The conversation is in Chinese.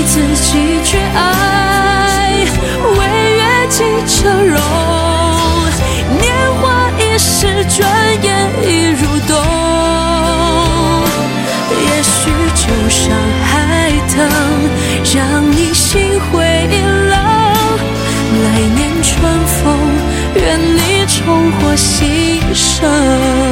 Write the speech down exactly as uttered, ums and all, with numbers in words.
自己去爱，岁月几成容，年华易逝，转眼已入冬。也许就像海棠，让你心灰意冷，来年春风，愿你重获新生。